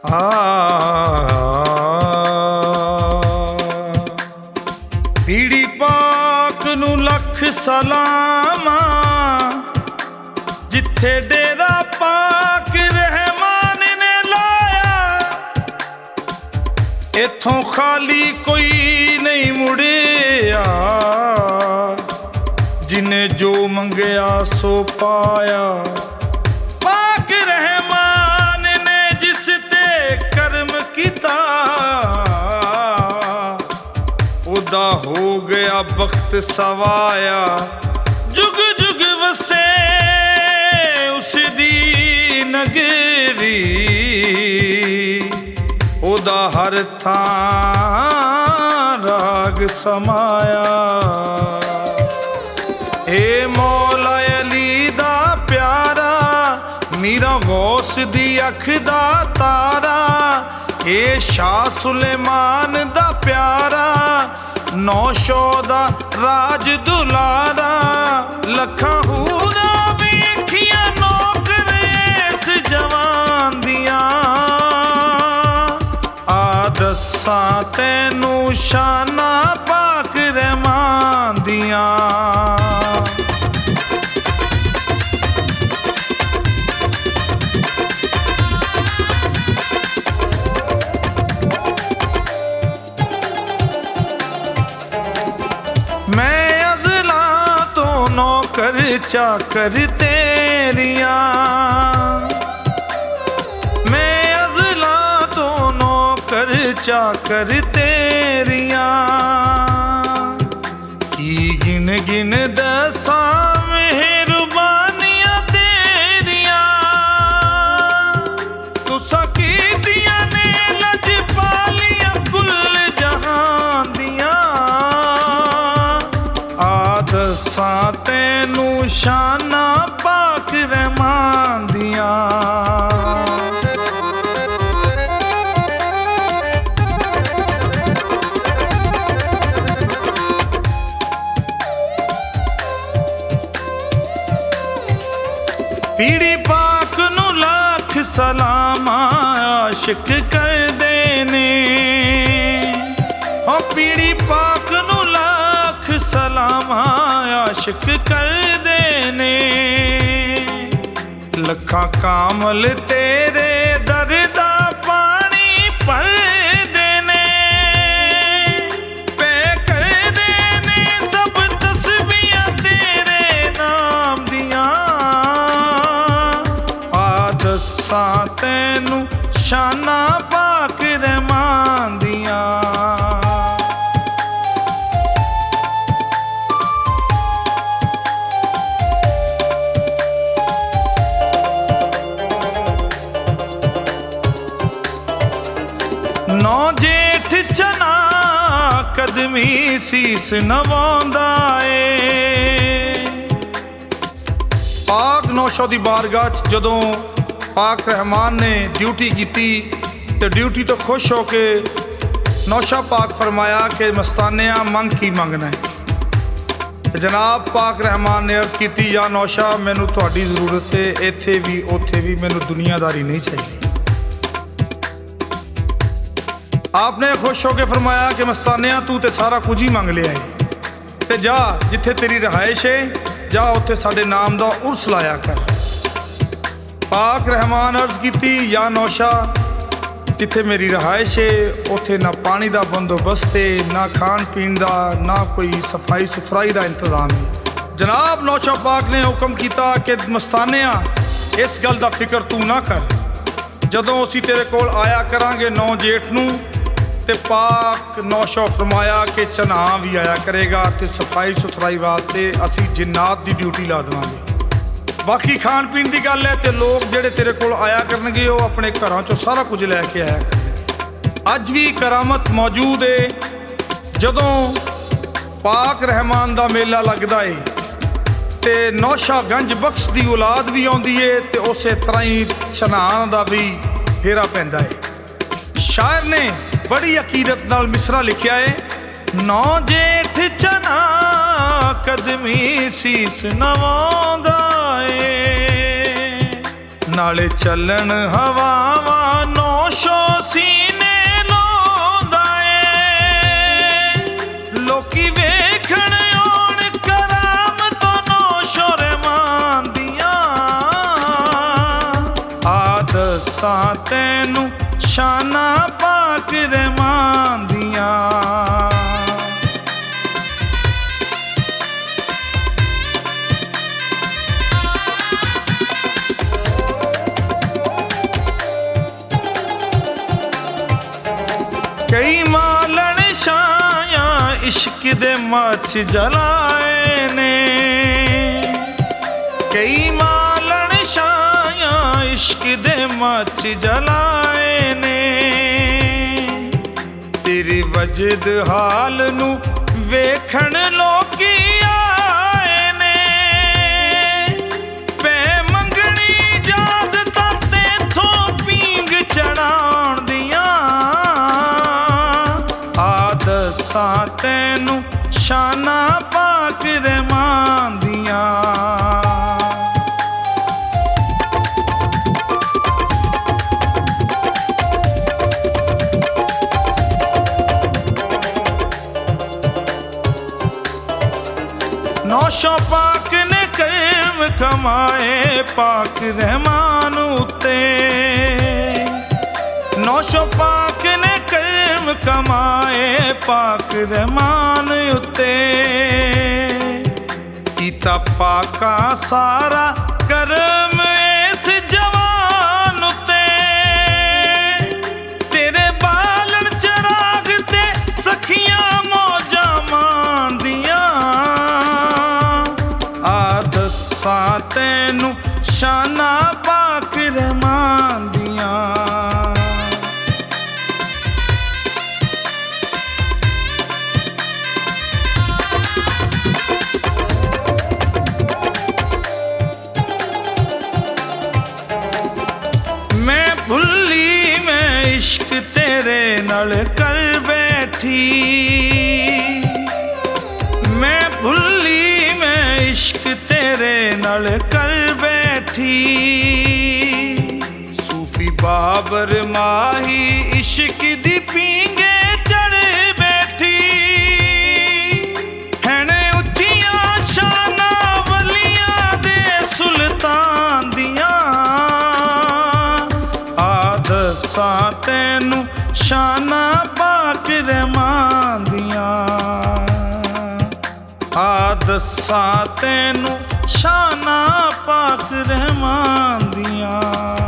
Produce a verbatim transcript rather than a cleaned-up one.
ਪੀੜੀ ਪਾਕ ਨੂੰ ਲੱਖ ਸਲਾਮਾਂ, ਜਿੱਥੇ ਡੇਰਾ ਪਾਕ ਰਹਿਮਾਨ ਨੇ ਲਾਇਆ, ਇੱਥੋਂ ਖਾਲੀ ਕੋਈ ਨਹੀਂ ਮੁੜਿਆ, ਜਿਨੇ ਜੋ ਮੰਗਿਆ ਸੋ ਪਾਇਆ। ਪਾਕ ਰਹਿਮਾਨ ਨੇ ਜਿਸ ਤੇ ਕਰਮ ਕੀਤਾ, ਉਹਦਾ ਹੋ ਗਿਆ ਬਖਤ ਸਵਾਇਆ। ਜੁਗ ਜੁਗ ਵਸੇ ਉਸ ਦੀ ਨਗਰੀ, ਉਹਦਾ ਹਰ ਥਾਂ ਰਾਗ ਸਮਾਇਆ। ਏ ਮੌਲਾ ਅਲੀ ਦਾ ਪਿਆਰਾ, ਮੀਰਾ ਗੌਸ ਦੀ ਅੱਖ ਦਾ ਤਾਰਾ, ਏ ਸ਼ਾਹ ਸੁਲੇਮਾਨ ਦਾ ਪਿਆਰਾ, ਨੌਸ਼ੋ ਦਾ ਰਾਜ ਦੁਲਾਰਾ। ਲੱਖਾਂ ਹੂਰਾਂ ਵੇਖੀਆਂ ਨੌਕਰ ਇਸ ਜਵਾਨ ਦੀਆਂ, ਆ ਦੱਸਾਂ ਤੈਨੂੰ ਸ਼ਾਨਾਂ ਪਾਕ ਰਹਿਮਾਨ ਦੀਆਂ। नौकर चाकर तेरिया, मैं अज़ला तो नौकर चाकर तेरिया, की गिन गिन दसा मेहरबानियां तेरिया। तुसा कीतियां ने लजपालियां कुल जहान दियां, आदसां तैनू शाना पाक रहमान दिया। पीड़ी पाक नू लाख सलाम आशिक कर देने, ओ पीड़ी पाक नू लाख सलाम आशिक कर देने। लखां कामल तेरे दर दा पानी भर देने, पै कर देने सब तस्बीहां तेरे नाम दियां, आदसां तैनू शाना पाक रहमान दियां। नौ जेठ चना कदमी सीस नवांदा ए। पाक नौशा दी बारगाह च जदों पाक रहमान ने ड्यूटी की तो ड्यूटी तो खुश हो के नौशा पाक फरमाया कि मस्तानिया मंग की मंगना है। जनाब पाक रहमान ने अर्ज की, या नौशा मैनू तुहाडी जरूरत है, इत्थे भी उत्थे भी, मैनू दुनियादारी नहीं चाहिए। आपने खुश होकर फरमाया कि मस्तानिया तू तो सारा कुछ ही मंग लिया है, ते जा जिथे तेरी रहायश है, जा उत्थे साडे नाम दा उर्स लाया कर। पाक रहमान अर्ज की, या नौशा जिथे मेरी रहायश है उत्थे ना पानी का बंदोबस्त है, ना खान पीन का, ना कोई सफाई सुथराई का इंतजाम है। जनाब नौशा पाक ने हुक्म किया कि मस्तानिया इस गल का फिक्र तू ना कर, जदों असीं तेरे कोल आया करांगे नौ जेठ नूं, ते पाक नौशा फरमाया कि चना भी आया करेगा, ते सफाई सुथराई वास्ते असी जिन्नात की ड्यूटी ला देवांगे। बाकी खान पीन की गल है, तो लोग जेडे तेरे कोल आया करनगे वो अपने घरों चों सारा कुछ लैके आया करनगे। अज भी करामत मौजूद है, जदों पाक रहमान का मेला लगता है तो नौशा गंज बख्श की औलाद भी आती है, तो उस तरह ही शनान का भी फेरा पैंदा है। शायर ने बड़ी अकीदत नाल मिसरा लिखिया है, नौ जेठ चना कदमी सीस नवांदा ए, नाले चलन हवावां नौशो दसां तैनू शाना पाक रहमान दियां। कई मालन छाया इश्क दे मच जलाए ने, कई मालन छाया इश्क दे मच जलाए ने। तेरी वजद हाल नू वेखण लोकी आए ने, पै मंगनी इजाजत तेथों पींग चढ़ाउण दियां। दसां तैनू शाना पाक रहमान दियां। नौशो पाक ने कर्म कमाए पाक रहमान उत्ते, नौशो पाक ने कर्म कमाए पाक रहमान उत्ते। कीता पाका सारा करम इस जवान उत्ते, तेरे बालन चराग ते सखियां मौजा मान दियां। आ दसां तैनू शाना पाक रहमान दियां। इश्क तेरे नाल कर बैठी, मैं भुल्ली मैं इश्क तेरे नाल कर बैठी। सूफी बाबर माही इश्क दी पींगे चढ़ बैठी, हैने उच्चियां शाना वलियां दे सुल्तान दियां। दसां तैनू शाना पाक रहमान दियां। आ दसां तैनू शाना पाक रहमान दियां।